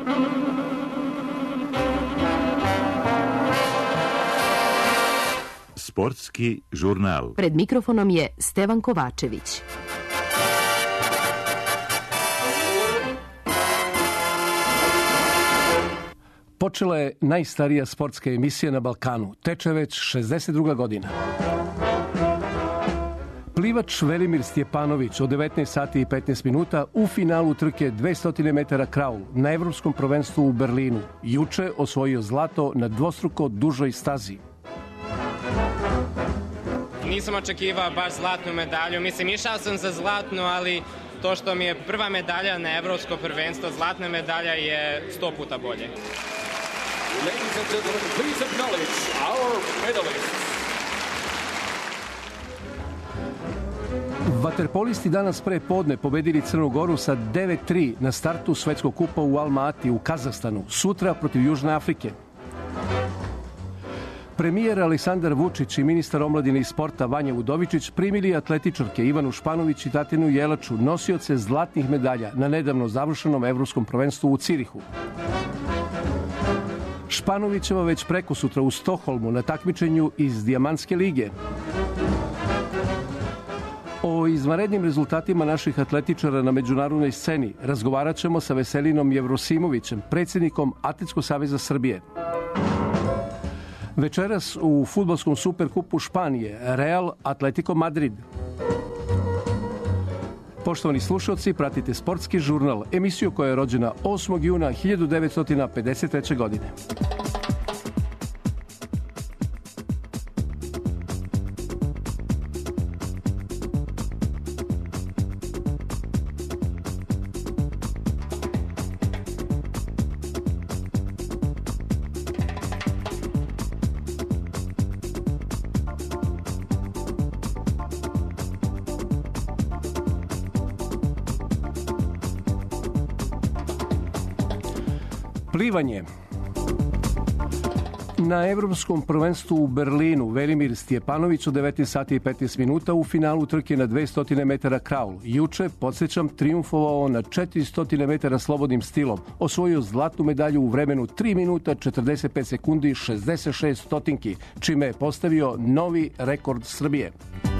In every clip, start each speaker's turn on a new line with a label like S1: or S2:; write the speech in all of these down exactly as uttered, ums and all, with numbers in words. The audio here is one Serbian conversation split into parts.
S1: Sportski žurnal.
S2: Pred mikrofonom je Stevan Kovačević.
S3: Počela je najstarija sportska emisija na Balkanu. Teče već šezdeset druga godina. Plivač Velimir Stjepanović od devetnaest sati i petnaest minuta u finalu trke dvesta metara kraul na Evropskom prvenstvu u Berlinu. Juče osvojio zlato na dvostruko dužoj stazi.
S4: Nisam očekivao baš zlatnu medalju. Mislim, išao sam za zlatnu, ali to što mi je prva medalja na Evropsko prvenstvo, zlatna medalja je sto puta bolje.
S5: Ladies and gentlemen, please acknowledge our medalists.
S3: Vaterpolisti danas pre podne pobedili Crnu Goru sa devet tri na startu Svetskog kupa u Alma-Ati u Kazahstanu, sutra protiv Južne Afrike. Premijer Aleksandar Vučić i ministar omladine i sporta Vanja Udovičić primili atletičarke Ivanu Španović i Tatjanu Jelaču, nosioce zlatnih medalja na nedavno završenom Evropskom prvenstvu u Cirihu. Španovićeva već preko sutra u Stokholmu na takmičenju iz Dijamantske lige. O izvanrednim rezultatima naših atletičara na međunarodnoj sceni razgovarat ćemo sa Veselinom Jevrosimovićem, predsjednikom Atletskog saveza Srbije. Večeras u fudbalskom superkupu Španije Real Atletico Madrid. Poštovani slušalci, pratite Sportski žurnal, emisiju koja je rođena osmog juna hiljadu devetsto pedeset treće. godine. Plivanje. Na Evropskom prvenstvu u Berlinu Velimir Stjepanović od devetnaest sati i petnaest minuta u finalu trke na dvesta metara kraul. Juče, podsjećam, triumfovao na četiristo metara slobodnim stilom. Osvojio zlatnu medalju u vremenu tri minuta četrdeset pet sekundi šezdeset šest stotinki, čime je postavio novi rekord Srbije.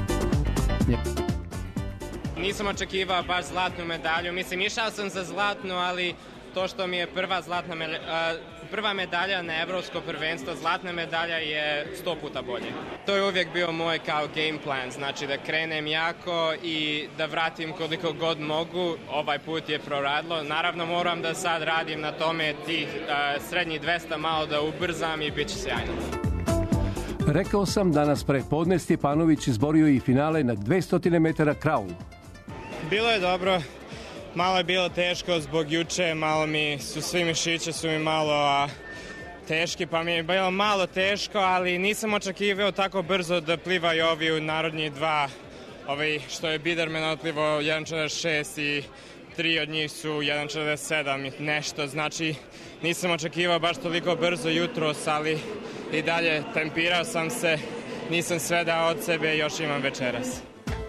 S4: Nisam očekivao baš zlatnu medalju. Mislim, išao sam za zlatnu, ali to što mi je prva zlatna medalja, prva medalja na Evropsko prvenstvo, zlatna medalja je sto puta bolje. To je uvijek bio moj kao game plan, znači da krenem jako i da vratim koliko god mogu. Ovaj put je proradilo. Naravno moram da sad radim na tome tih uh, srednjih dvesta malo da ubrzam i bit će sjajno.
S3: Rekao sam danas pre podne Stjepanović izborio i finale na dvesta metara kraul.
S4: Bilo je dobro. Malo je bilo teško zbog juče, malo mi su svi mišiće su mi malo a, teški, pa mi je bilo malo teško, ali nisam očekivao tako brzo da plivaju ovi u narodnji dva, ovaj što je Biderman otplivao jedan četrdeset šest i tri od njih su jedan četrdeset sedam i nešto, znači nisam očekivao baš toliko brzo jutros, ali i dalje tempirao sam se, nisam sve dao od sebe i još imam večeras.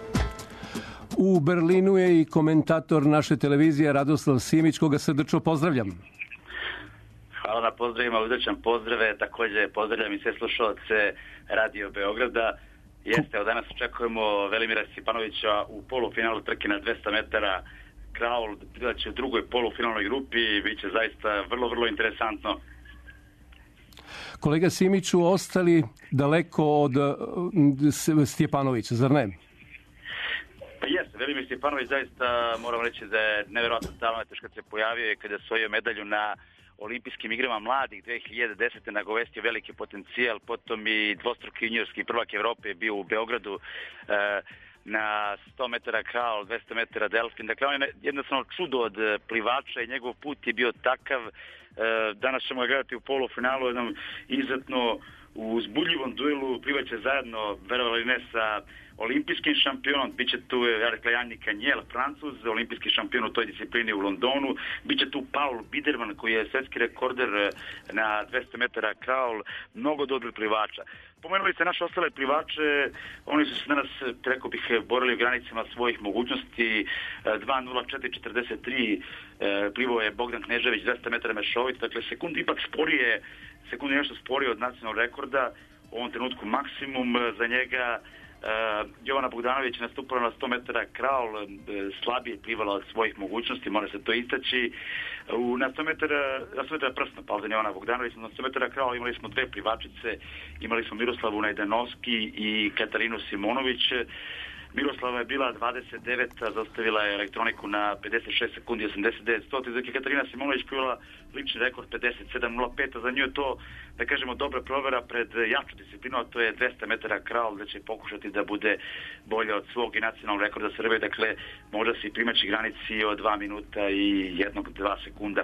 S3: U Berlinu je i komentator naše televizije Radoslav Simić, koga srdačno pozdravljam.
S6: Hvala na pozdravima, uzrećam pozdrave, također pozdravljam i sve slušalce Radio Beograda. Jeste, evo danas očekujemo Velimira Stjepanovića u polufinalu trke na dvesta metara kraul, bilaće u drugoj polufinalnoj grupi i bit će zaista vrlo, vrlo interesantno.
S3: Kolega Simiću, ostali daleko od Stjepanovića, zar ne?
S6: Pa jeste, Velimir Stjepanović zaista, moram reći da je nevjerojatno talent kad se pojavio i kada je osvojio medalju na olimpijskim igrama mladih dve hiljade desete nagovestio veliki potencijal, potom i dvostruki juniorski prvak Evrope je bio u Beogradu e, na sto metara kraul, dvesta metara delfin. Dakle, on je jednostavno čudo od plivača i njegov put je bio takav. E, danas ćemo ga gledati u polufinalu, jednom izuzetno u uzbudljivom duelu, plivaće zajedno, verovali ne, sa olimpijskim šampionom, bit će tu rekla Janni Kanjel, Francuz, olimpijski šampion u toj disciplini u Londonu, bit će tu Paul Biderman koji je svetski rekorder na dvesta metara kraul, mnogo dobrih plivača. Pomenuli ste naše ostale plivače, oni su se danas, preko bih, borili u granicama svojih mogućnosti. dva nula četiri četrdeset tri plivao je Bogdan Knežević, dvesta metara mešovit, dakle sekund ipak sporije, sekund je nešto sporije od nacionalnog rekorda, u ovom trenutku maksimum za njega. Uh, Jovana Bogdanović je nastupala na sto metara kraul, uh, slabije plivala od svojih mogućnosti, mora se to istaći. Uh, na sto metara, na sto metara prsno, pardon, Jovana Bogdanović, na sto metara kraul imali smo dve plivačice, imali smo Miroslavu Najdanovski i Katarinu Simonović. Miroslava je bila dvadeset deveta, zastavila je elektroniku na pedeset šest sekundi osamdeset devet stoti, dok je Katarina Simonović plivala lični rekord pedeset sedam nula pet, a za nju je to, da kažemo, dobra provera pred jaču disciplinu, a to je dvesta metara kraul, da će pokušati da bude bolje od svog i nacionalnog rekorda Srbije, dakle možda se i primaći granici od dva minuta i jednog dva sekunda.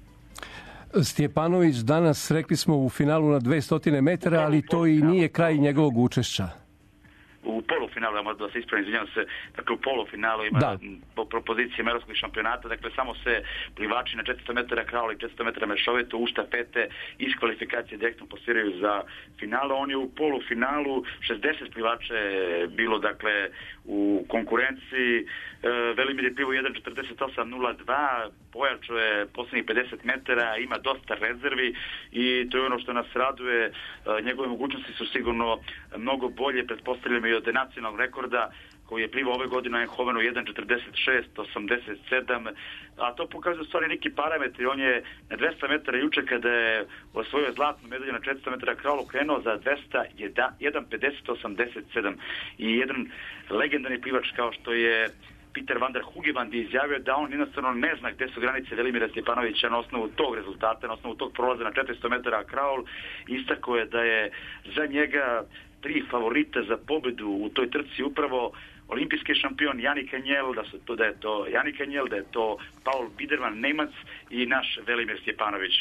S3: Stjepanović danas, rekli smo, u finalu na dvesta metara, ali to i nije kraj njegovog učešća.
S6: U polufinalu, ja možda da se ispravim, izvinjam se, dakle u polufinalu ima da. Po propozicijama evropskog šampionata, dakle samo se plivači na četiristo metara kraul i četiristo metara mešovito u štafete iz kvalifikacije direktno plasiraju za finale. On je u polufinalu, šezdeset plivača je bilo, dakle, u konkurenciji. E, Velimir je plivao jedan četrdeset osam nula dva, pojačao je poslednjih pedeset metara, ima dosta rezervi i to je ono što nas raduje. E, njegove mogućnosti su sigurno mnogo bolje, pretpostavljamo i od nacionalnog rekorda koji je plivao ove godine na Eindhovenu jedan četrdeset šest osamdeset sedam, a to pokazuje stvari neki parametri. On je na dvesta metara juče, kada je osvojio zlatnu medalju na četiristo metara kraulu, krenuo za dvesta jedan pedeset osamdeset sedam i jedan legendarni plivač kao što je Peter van der Hugevand je izjavio da on jednostavno ne zna gde su granice Velimira Stjepanovića na osnovu tog rezultata, na osnovu tog prolaza na četiristo metara kraul. Istakao je da je za njega tri favorita za pobedu u toj trci upravo olimpijski šampion Janni Kanjel, da, su to, da je to Janni Kanjel, da je to Paul Biderman, Nemac i naš Velimir Stjepanović.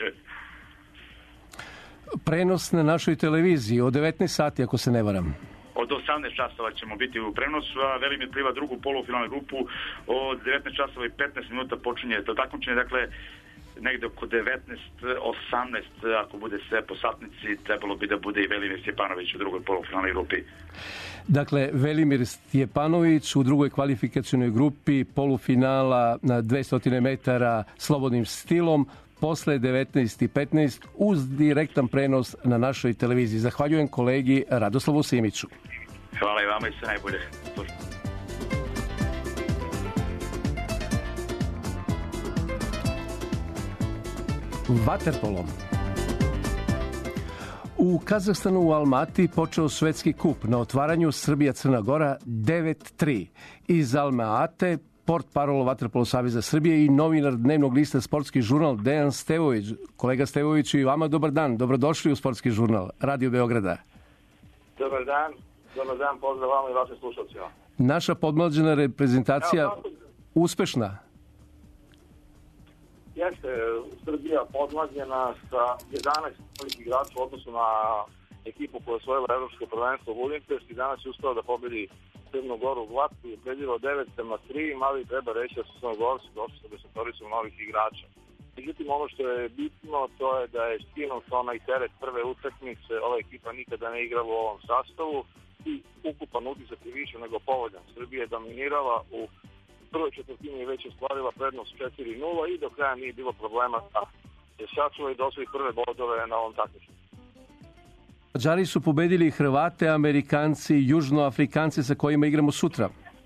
S3: Prenos na našoj televiziji od devetnaest sati, ako se ne varam.
S6: Od osamnaest časova ćemo biti u prenosu, a Velimir pliva drugu polufinalnu grupu. Od devetnaest časova i petnaest minuta počinje to takmičenje, dakle negde oko devetnaest osamnaest, ako bude sve po satnici, trebalo bi da bude i Velimir Stjepanović u drugoj polufinalnoj grupi.
S3: Dakle, Velimir Stjepanović u drugoj kvalifikacionoj grupi polufinala na dvesta metara slobodnim stilom posle devetnaest i petnaest uz direktan prenos na našoj televiziji. Zahvaljujem kolegi Radoslavu Simiću.
S6: Hvala i vama i sve najbolje.
S3: Vaterpolom. U Kazahstanu u Almati počeo svetski kup. Na otvaranju Srbija-Crna Gora devet tri. Iz Alme-Ate port parol Vaterpolo Saveza Srbije i novinar dnevnog lista Sportski žurnal Dejan Stevović. Kolega Stevoviću, i vama dobar dan. Dobrodošli u Sportski žurnal Radio Beograda.
S7: Dobar dan. Dobar dan. Pozdrav vama i vašim slušalcima.
S3: Naša podmlađena reprezentacija Evo, uspešna.
S7: Jeste, Srbija podmlađena sa jedanaest igrača u odnosu na ekipu koja je osvojila evropsko prvenstvo u Budimpešti. Danas je uspeo da pobedi Crnu Goru u Latviji, predivao devet na tri, mali treba reći da su Crnogorci došli sa desetoricom novih igrača. Međutim, ono što je bitno, to je da je skinuo onaj teret prve utakmice, ova ekipa nikada ne igrala u ovom sastavu i ukupan utisak je više nego povoljan. Srbija je dominirala u prvoj četvrtini je već ostvarila prednost četiri nula i do kraja nije bilo problema da je sačuva i dosvoji prve bodove na ovom takmičenju.
S3: Mađari su pobedili Hrvate, Amerikanci, Južnoafrikanci sa kojima igramo sutra.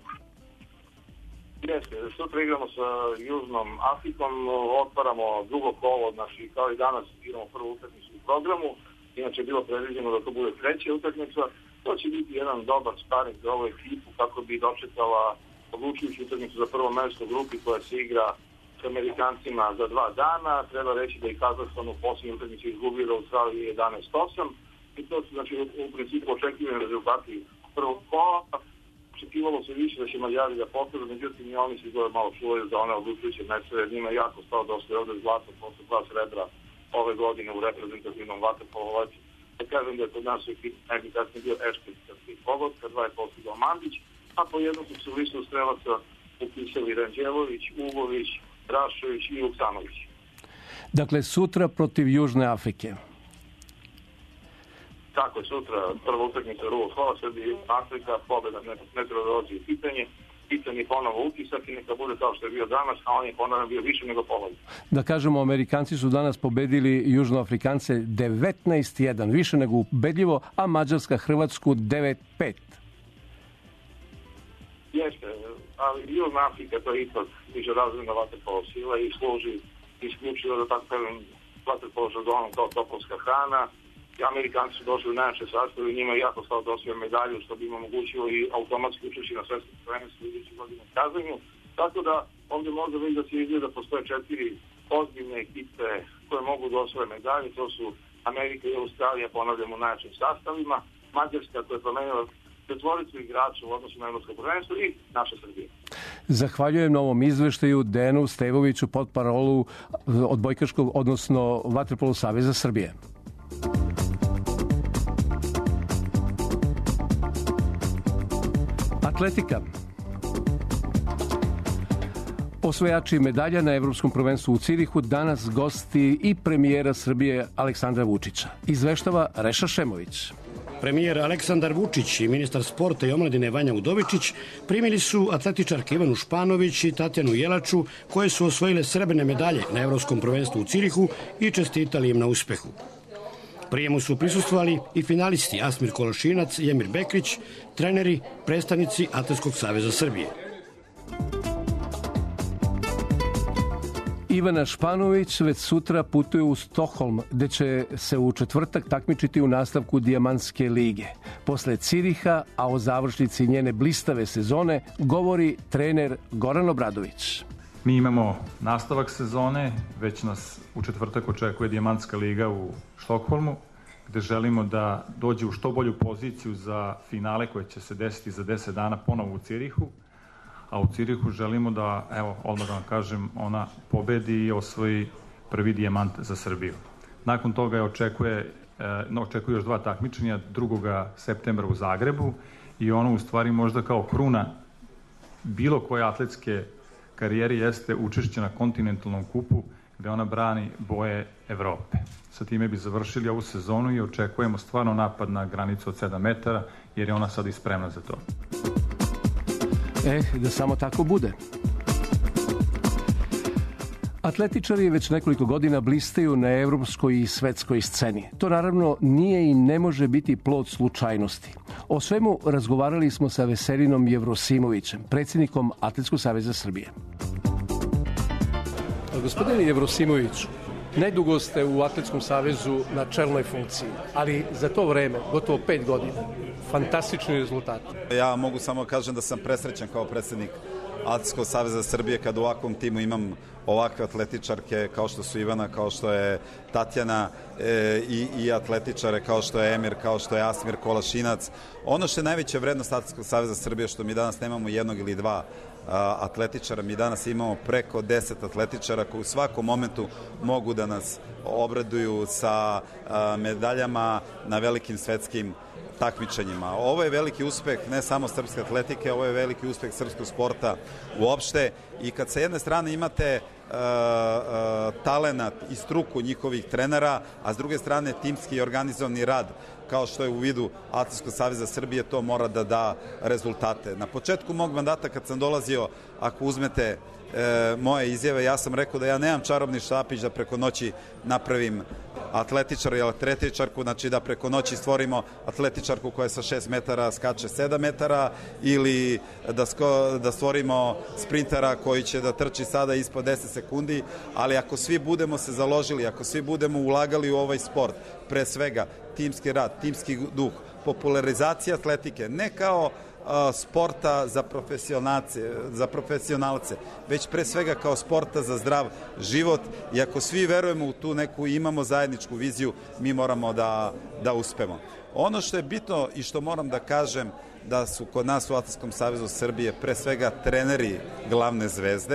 S7: Jeste, sutra igramo sa Južnom Afrikom, otvaramo drugo kolo, znači kao i danas igramo prvu utakmicu u programu, inače je bilo predviđeno da to bude treća utakmica. To će biti jedan dobar sparing za ovu ekipu kako bi dočekala odlučujuću utakmicu za prvo mesto u grupi koja se igra s Amerikancima za dva dana. Treba reći da i Kazahstan u posljednju utakmicu izgubio u Australiji jedanaest osam. I to su, znači, u principu očekivani rezultati prvog kola. Očekivalo se više da će Mađari da potvrdu, međutim i oni se izgleda malo čuvaju za one odlučujuće mečeve. Njima je jako stao da osvoje ovde zlato posle dva srebra ove godine u reprezentativnom vaterpolu. Da kažem da je kod nas u ekipi najbitniji bio Ešpilski pogotka, dva je postigao Mandić, a po jednom su se u listu strelaca upisali Ranđelović, Ugović, Rašović i Vuksanović.
S3: Dakle, sutra protiv Južne Afrike.
S7: Tako je, sutra prva utakmica Ruo Hvala, Srbija i Afrika, pobjeda ne, ne treba da dođe u pitanje. Pitanje je ponovo utisak i neka bude kao što je bio danas, a on je ponovno bio više nego polovno.
S3: Da kažemo, Amerikanci su danas pobedili Južnoafrikance devetnaest jedan, više nego ubedljivo, a Mađarska Hrvatsku devet pet.
S7: Jeste, ali Južna Afrika to je ipak više razvojna vaterpolo sila i služi isključivo da tako kažem vaterpolo žargonom kao topovska hrana. I Amerikanci su došli u najjače sastave i njima je jako stalo da osvoje medalju, što bi im omogućilo i automatski učešće na svetskom prvenstvu u idućoj godini kazanju. Tako da ovdje možda vidi da se izgleda da postoje četiri ozbiljne ekipe koje mogu da osvoje medalje. To su Amerika i Australija, ponavljamo, u najjačim sastavima. Mađarska koja je promenila četvoricu igrača u odnosu na evropsko prvenstvo i naša Srbija.
S3: Zahvaljujem na ovom izveštaju Dejanu Stevoviću pod parolu odbojkaškog, odnosno Vaterpolo saveza Srbije. Atletika. Osvajači medalja na Evropskom prvenstvu u Cirihu danas gosti i premijera Srbije Aleksandra Vučića. Izveštava Reša Šemović.
S8: Premijer Aleksandar Vučić i ministar sporta i omladine Vanja Udovičić primili su atletičarke Ivanu Španović i Tatjanu Jelaču, koje su osvojile srebrne medalje na Evropskom prvenstvu u Cirihu i čestitali im na uspehu. Prijemu su prisustvovali i finalisti Asmir Kološinac i Emir Bekrić, treneri, predstavnici Atletskog saveza Srbije.
S3: Ivana Španović već sutra putuje u Stokholm, gde će se u četvrtak takmičiti u nastavku Dijamantske lige. Posle Ciriha, a o završnici njene blistave sezone, govori trener Goran Obradović.
S9: Mi imamo nastavak sezone, već nas u četvrtak očekuje Dijamantska liga u Štokholmu, gde želimo da dođe u što bolju poziciju za finale koje će se desiti za deset dana ponovo u Cirihu. A u Cirihu želimo da, evo, odmah da vam kažem, ona pobedi i osvoji prvi dijamant za Srbiju. Nakon toga je očekuje, no, očekuje još dva takmičenja, drugog septembra u Zagrebu i ono u stvari možda kao kruna bilo koje atletske karijeri jeste učešće na kontinentalnom kupu gde ona brani boje Evrope. Sa time bi završili ovu sezonu i očekujemo stvarno napad na granicu od sedam metara jer je ona sad i spremna za to.
S3: Eh, da samo tako bude. Atletičari već nekoliko godina blistaju na evropskoj i svetskoj sceni. To naravno nije i ne može biti plod slučajnosti. O svemu razgovarali smo sa Veselinom Jevrosimovićem, predsjednikom Atletskog saveza Srbije. Gospodine Jevrosimoviću, nedugo ste u Atletskom savezu na čelnoj funkciji, ali za to vreme, gotovo pet godina, fantastični rezultati.
S10: Ja mogu samo kažem da sam presrećan kao predsjednik Atletskog saveza Srbije kad u ovakvom timu imam ovakve atletičarke kao što su Ivana, kao što je Tatjana e, i, i atletičare kao što je Emir, kao što je Asmir Kolašinac. Ono što je najveća vrednost Atletskog saveza Srbije što mi danas nemamo jednog ili dva a, atletičara, mi danas imamo preko deset atletičara koji u svakom momentu mogu da nas obraduju sa a, medaljama na velikim svetskim takmičenjima. Ovo je veliki uspeh ne samo srpske atletike, ovo je veliki uspeh srpskog sporta uopšte i kad sa jedne strane imate uh, uh, talenat i struku njihovih trenera, a s druge strane timski i organizovani rad kao što je u vidu Atletskog saveza Srbije, to mora da da rezultate. Na početku mog mandata kad sam dolazio, ako uzmete e, moje izjave, ja sam rekao da ja nemam čarobni štapić da preko noći napravim atletičar i atletičarku, znači da preko noći stvorimo atletičarku koja sa šest metara skače sedam metara ili da, sko, da stvorimo sprintera koji će da trči sada ispod deset sekundi, ali ako svi budemo se založili, ako svi budemo ulagali u ovaj sport, pre svega timski rad, timski duh, popularizacija atletike, ne kao a, sporta za profesionalce, za profesionalce, već pre svega kao sporta za zdrav život i ako svi verujemo u tu neku, imamo zajedničku viziju, mi moramo da, da uspemo. Ono što je bitno i što moram da kažem, da su kod nas u Atletskom savezu Srbije pre svega treneri glavne zvezde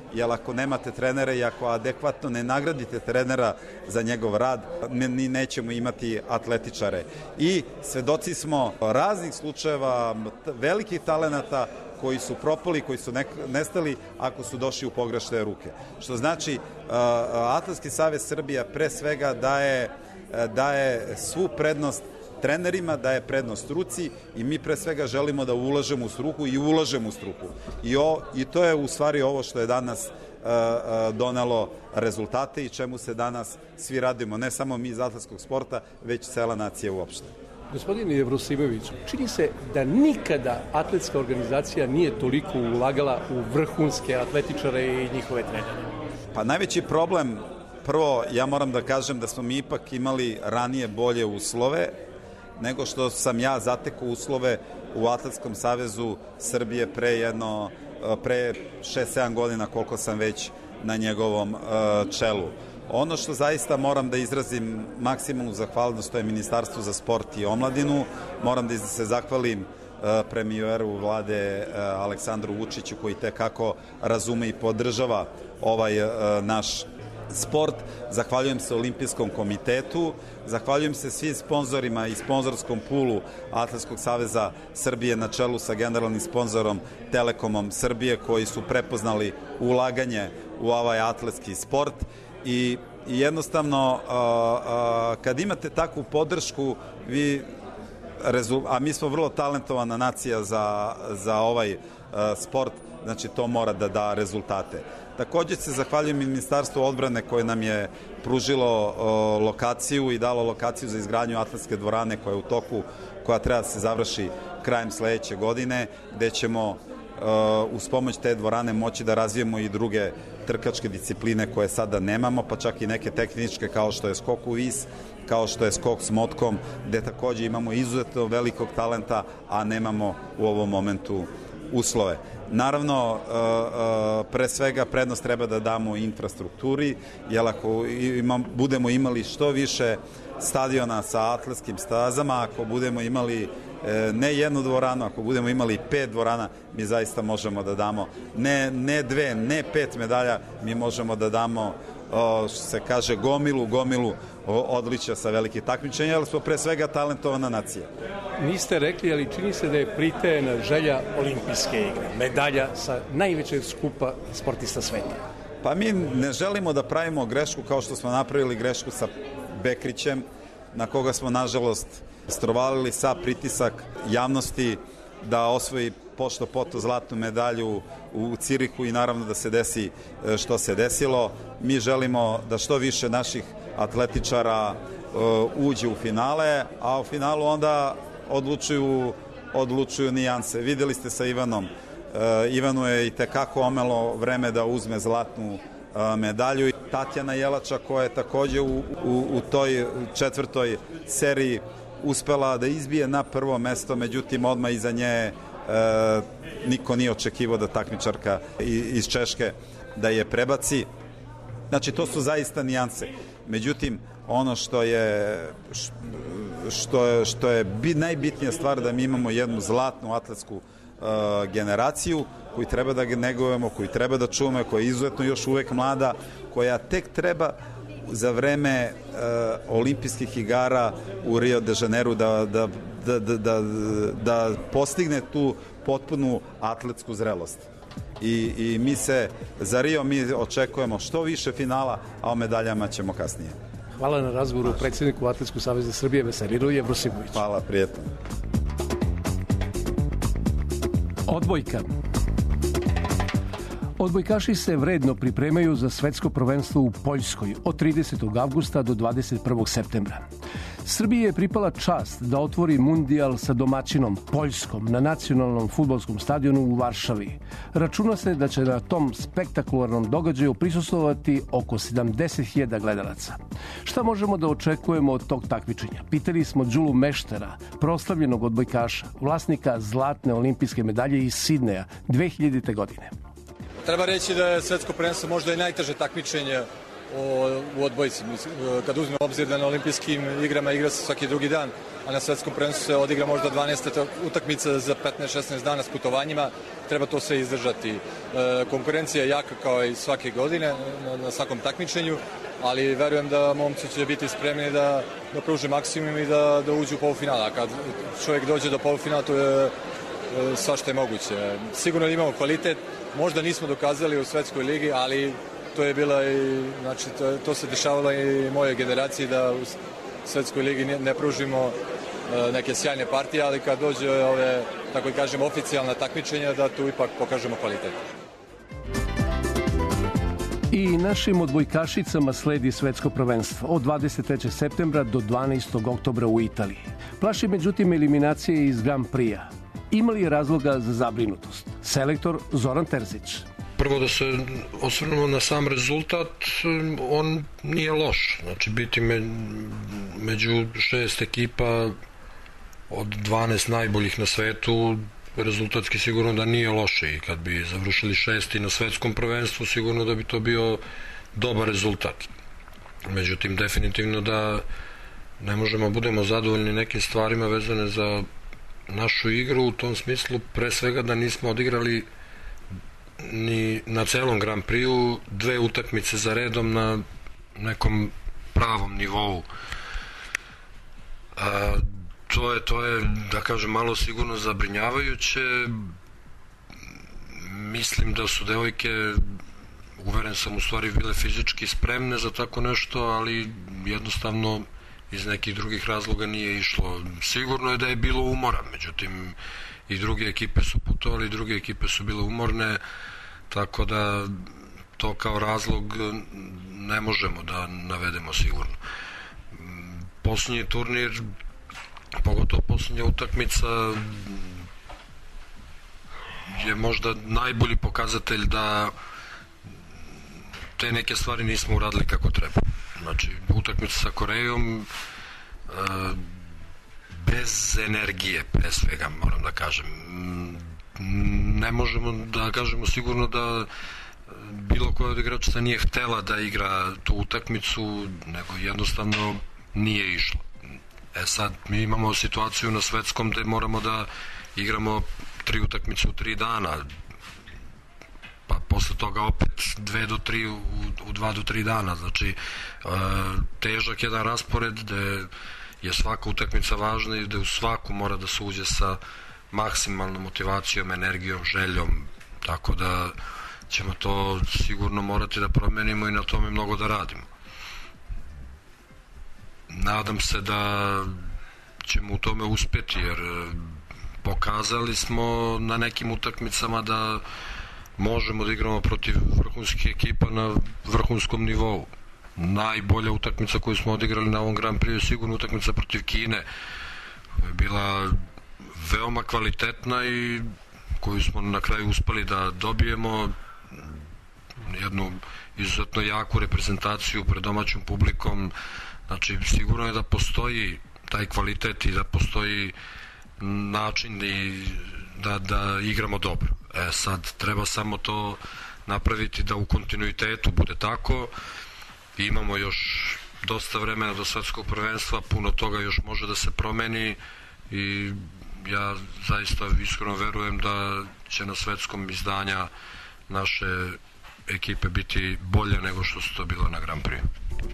S10: jer ako nemate trenere i ako adekvatno ne nagradite trenera za njegov rad, mi nećemo imati atletičare. I svedoci smo raznih slučajeva velikih talenata koji su propali, koji su nestali ako su došli u pogrešne ruke. Što znači, Atletski savez Srbija pre svega daje, daje svu prednost trenerima, daje prednost struci i mi pre svega želimo da ulažemo u struku i ulažemo u struku. I, o, i to je u stvari ovo što je danas uh, donelo rezultate i čemu se danas svi radimo, ne samo mi iz atletskog sporta, već cela nacija uopšte.
S3: Gospodine Jevrosimović, čini se da nikada atletska organizacija nije toliko ulagala u vrhunske atletičare i njihove trenere.
S10: Pa najveći problem, prvo ja moram da kažem da smo mi ipak imali ranije bolje uslove nego što sam ja zatekao uslove u Atletskom savezu Srbije pre jedno, pre šest sedam godina koliko sam već na njegovom čelu. Ono što zaista moram da izrazim maksimalnu zahvalnost, to je Ministarstvo za sport i omladinu. Moram da se zahvalim premijeru vlade Aleksandru Vučiću koji tekako razume i podržava ovaj naš sport. Zahvaljujem se Olimpijskom komitetu, zahvaljujem se svim sponzorima i sponzorskom pulu Atletskog saveza Srbije na čelu sa generalnim sponzorom Telekomom Srbije koji su prepoznali ulaganje u ovaj atletski sport i jednostavno kad imate takvu podršku vi, a mi smo vrlo talentovana nacija za, za ovaj sport, znači to mora da da rezultate. Takođe se zahvaljujem Ministarstvu odbrane koje nam je pružilo o, lokaciju i dalo lokaciju za izgradnju atletske dvorane koja je u toku, koja treba da se završi krajem sledeće godine, gde ćemo o, uz pomoć te dvorane moći da razvijemo i druge trkačke discipline koje sada nemamo, pa čak i neke tehničke kao što je skok u vis, kao što je skok s motkom, gde takođe imamo izuzetno velikog talenta, a nemamo u ovom momentu uslove. Naravno, pre svega prednost treba da damo infrastrukturi, jer ako imam, budemo imali što više stadiona sa atletskim stazama, ako budemo imali ne jednu dvoranu, ako budemo imali pet dvorana, mi zaista možemo da damo ne, ne dve, ne pet medalja, mi možemo da damo što se kaže gomilu, gomilu odličja sa velikih takmičenja, jer smo pre svega talentovana nacija.
S3: Niste rekli, ali čini se da je pritajena želja olimpijske igre, medalja sa najvećeg skupa sportista sveta.
S10: Pa mi ne želimo da pravimo grešku kao što smo napravili grešku sa Bekrićem, na koga smo nažalost strovalili sa pritisak javnosti da osvoji pošto poto zlatnu medalju u Cirihu i naravno da se desi što se desilo. Mi želimo da što više naših atletičara uh, uđe u finale, a u finalu onda odlučuju, odlučuju nijanse. Videli ste sa Ivanom. Uh, Ivanu je i tekako omelo vreme da uzme zlatnu uh, medalju. Tatjana Jelača koja je takođe u, u, u toj četvrtoj seriji uspela da izbije na prvo mesto, međutim odmah iza nje e, niko nije očekivao da takmičarka iz Češke da je prebaci. Znači to su zaista nijanse. Međutim, ono što je što je, što je bi, najbitnija stvar da mi imamo jednu zlatnu atletsku e, generaciju koju treba da negujemo, koju treba da čuvamo, koja je izuzetno još uvek mlada, koja tek treba za vreme uh, olimpijskih igara u Rio de Janeiro da, da, da, da, da, da postigne tu potpunu atletsku zrelost. I, i mi se za Rio mi očekujemo što više finala, a o medaljama ćemo kasnije.
S3: Hvala na razgovoru predsjedniku Atletskog saveza Srbije Veseliru Jevrosimoviću.
S10: Hvala, prijetno.
S3: Odbojka. Odbojkaši se vredno pripremaju za svetsko prvenstvo u Poljskoj od tridesetog avgusta do dvadeset prvog septembra. Srbiji je pripala čast da otvori mundijal sa domaćinom Poljskom na nacionalnom fudbalskom stadionu u Varšavi. Računa se da će na tom spektakularnom događaju prisustvovati oko sedamdeset hiljada gledalaca. Šta možemo da očekujemo od tog takmičenja? Pitali smo Đulu Meštara, proslavljenog odbojkaša, vlasnika zlatne olimpijske medalje iz Sidneja dve hiljadite. godine.
S11: Treba reći da je svetsko prvenstvo možda i najteže takmičenje o, u odbojici. Kad uzmemo obzir da na olimpijskim igrama igra se svaki drugi dan, a na svetskom prvenstvu se odigra možda dvanaest utakmica za petnaest šesnaest dana s putovanjima, treba to sve izdržati. E, konkurencija je jaka kao i svake godine na, na svakom takmičenju, ali verujem da momci će biti spremni da, da pruže maksimum i da, da uđu u polufinala. A kad čovjek dođe do polufinala, to je e, svašta je moguće. Sigurno imamo kvalitet, možda nismo dokazali u svetskoj ligi, ali to je bila i, znači, to, to se dešavalo i mojoj generaciji da u svetskoj ligi ne, ne pružimo e, neke sjajne partije, ali kad dođe ove, tako i kažem, oficijalna takmičenja, da tu ipak pokažemo kvalitet.
S3: I našim odbojkašicama sledi svetsko prvenstvo od dvadeset trećeg septembra do dvanaestog oktobra u Italiji. Plaši međutim eliminacije iz Grand Prix-a. Ima li razloga za zabrinutost? Selektor Zoran Terzić.
S12: Prvo da se osvrnemo na sam rezultat, on nije loš. Znači biti me, među šest ekipa od dvanaest najboljih na svetu, rezultatski sigurno da nije loše. I kad bi završili šesti na svetskom prvenstvu, sigurno da bi to bio dobar rezultat. Međutim, definitivno da ne možemo budemo zadovoljni nekim stvarima vezane za našu igru, u tom smislu pre svega da nismo odigrali ni na celom Grand Prix-u dve utakmice za redom na nekom pravom nivou. A, to je, to je, da kažem, malo sigurno zabrinjavajuće. Mislim da su devojke, uveren sam, u stvari bile fizički spremne za tako nešto, ali jednostavno iz nekih drugih razloga nije išlo. Sigurno je da je bilo umora, međutim i druge ekipe su putovali, i druge ekipe su bile umorne, tako da to kao razlog ne možemo da navedemo sigurno. Posljednji turnir, pogotovo posljednja utakmica, je možda najbolji pokazatelj da te neke stvari nismo uradili kako treba. Znači, utakmica sa Korejom, bez energije, pre svega, moram da kažem. Ne možemo da kažemo sigurno da bilo koja od igračica nije htela da igra tu utakmicu, nego jednostavno nije išlo. E sad, mi imamo situaciju na svetskom gde moramo da igramo tri utakmice u tri dana, pa posle toga opet dve do tri u, u dva do tri dana. Znači, težak jedan raspored gde je svaka utakmica važna i gde u svaku mora da se uđe sa maksimalnom motivacijom, energijom, željom, tako da ćemo to sigurno morati da promenimo i na tome mnogo da radimo. Nadam se da ćemo u tome uspeti, jer pokazali smo na nekim utakmicama da možemo da igramo protiv vrhunskih ekipa na vrhunskom nivou. Najbolja utakmica koju smo odigrali na ovom Grand Prix je sigurno utakmica protiv Kine. Je bila veoma kvalitetna i koju smo na kraju uspeli da dobijemo, jednu izuzetno jaku reprezentaciju pred domaćom publikom. Znači, sigurno je da postoji taj kvalitet i da postoji način i da, da igramo dobro. E sad, treba samo to napraviti da u kontinuitetu bude tako. Imamo još dosta vremena do svetskog prvenstva, puno toga još može da se promeni i ja zaista iskreno verujem da će na svetskom izdanja naše ekipe biti bolje nego što su to bilo na Grand Prix.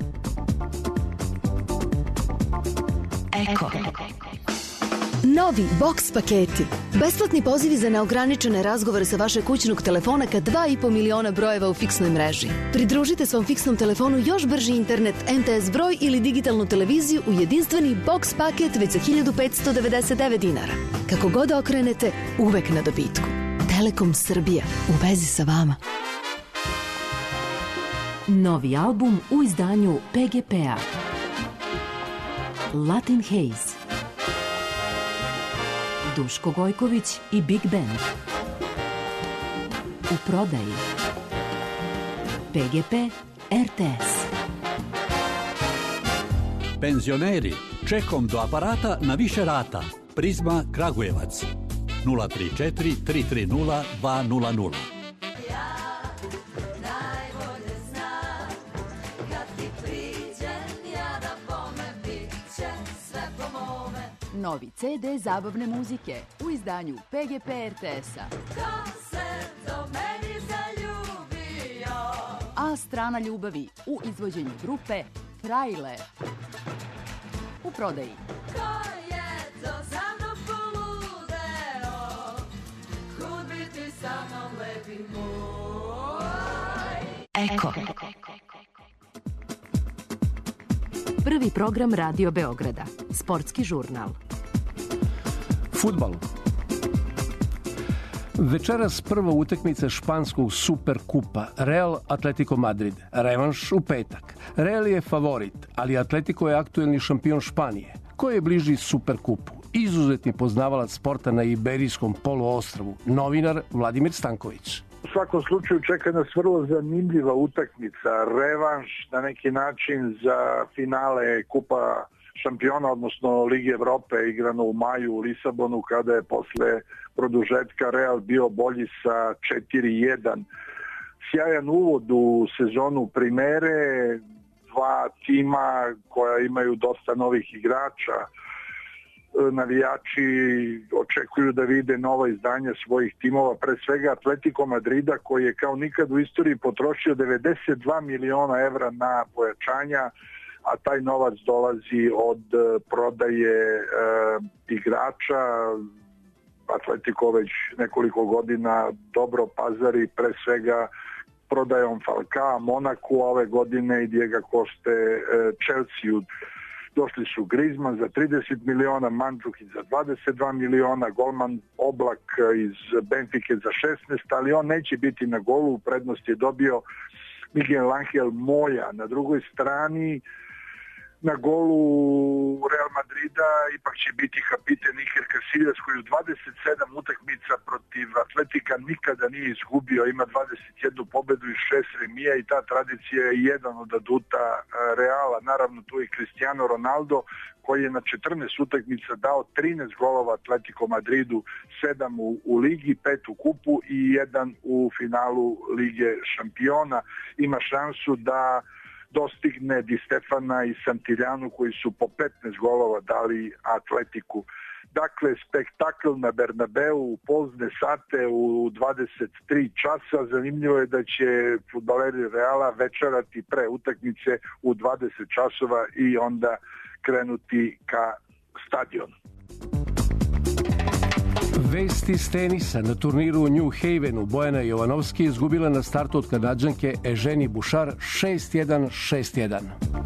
S13: Eko. Novi box paketi. Besplatni pozivi za neograničene razgovore sa vašeg kućnog telefona ka dva i po miliona brojeva u fiksnoj mreži. Pridružite svom fiksnom telefonu još brži internet, em te es broj ili digitalnu televiziju u jedinstveni box paket već za hiljadu petsto devedeset devet dinara. Kako god okrenete, uvek na dobitku. Telekom Srbija, u vezi sa vama.
S2: Novi album u izdanju pe ge pe-a. Latin Haze. Duško Gojković i Big Band. U prodaji pe ge pe er te es.
S14: Penzioneri, čekom do aparata na više rata. Prizma Kragujevac. nula tri četiri tri tri nula dva nula nula.
S15: novi ce de zabavne muzike u izdanju P G P R T S-a. A strana ljubavi u izvođenju grupe Frajle. U prodaji.
S2: Eko. Prvi program Radio Beograda. Sportski žurnal.
S3: Fudbal. Večeras prva utakmica španskog Superkupa Real Atletico Madrid. Revanš u petak. Real je favorit, ali Atletico je aktuelni šampion Španije. Ko je bliži Superkupu? Izuzetni poznavalac sporta na Iberijskom poluostrvu. Novinar Vladimir Stanković.
S16: U svakom slučaju čeka nas vrlo zanimljiva utakmica, revanš na neki način za finale Kupa šampiona, odnosno Lige Evrope, igrano u maju u Lisabonu, kada je posle produžetka Real bio bolji sa četiri jedan. Sjajan uvod u sezonu Primere, dva tima koja imaju dosta novih igrača. Navijači očekuju da vide nova izdanja svojih timova, pre svega Atletico Madrida, koji je kao nikad u istoriji potrošio devedeset dva miliona evra na pojačanja, a taj novac dolazi od prodaje e, igrača. Atletico već nekoliko godina dobro pazari, pre svega prodajom Falcao Monaku, ove godine i Diego Coste e, Chelsea-u. Došli su Griezmann za trideset miliona, Mandžukić za dvadeset dva miliona, golman Oblak iz Benfike za šesnaest, ali on neće biti na golu, u prednosti je dobio Miguel Angel Moja. Na drugoj strani, na golu Real Madrida ipak će biti kapiten Iker Casillas, koji u dvadeset sedam utakmica protiv Atletika nikada nije izgubio, ima dvadeset jednu pobedu i šest remija i ta tradicija je jedan od aduta Reala. Naravno tu je Cristiano Ronaldo, koji je na četrnaest utakmica dao trinaest golova Atletico Madridu, sedam u, u ligi, pet u kupu i jedan u finalu Lige šampiona. Ima šansu da dostigne Di Stefana i Santillanu, koji su po petnaest golova dali Atletiku. Dakle, spektakl na Bernabeu u pozne sate u dvadeset tri časa. Zanimljivo je da će fudbaleri Reala večerati pre utakmice u dvadeset časova i onda krenuti ka stadionu.
S3: Vesti s tenisa. Na turniru u New Havenu Bojana Jovanovski je izgubila na startu od Kanadžanke Eženi Bušar šest jedan šest jedan.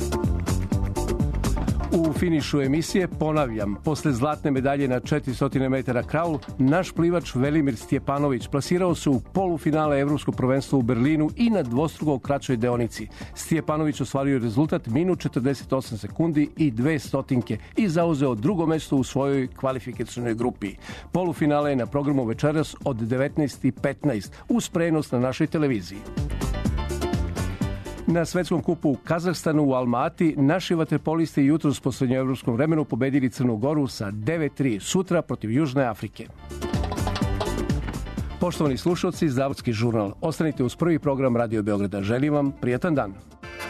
S3: U finišu emisije, ponavljam, posle zlatne medalje na četiristo metara kraul, naš plivač Velimir Stjepanović plasirao se u polufinale Evropskog prvenstva u Berlinu i na dvostruko kraćoj deonici. Stjepanović ostvario rezultat minut četrdeset osam sekundi i dve stotinke i zauzeo drugo mesto u svojoj kvalifikacionoj grupi. Polufinale je na programu večeras od devetnaest i petnaest uz prenos na našoj televiziji. Na svetskom kupu u Kazahstanu u Almati naši vaterpolisti jutros po srednjoevropskom vremenu pobedili Crnu Goru sa devet tri, sutra protiv Južne Afrike. Poštovani slušalci, Zavodski žurnal. Ostanite uz prvi program Radio Beograda. Želim vam prijatan dan.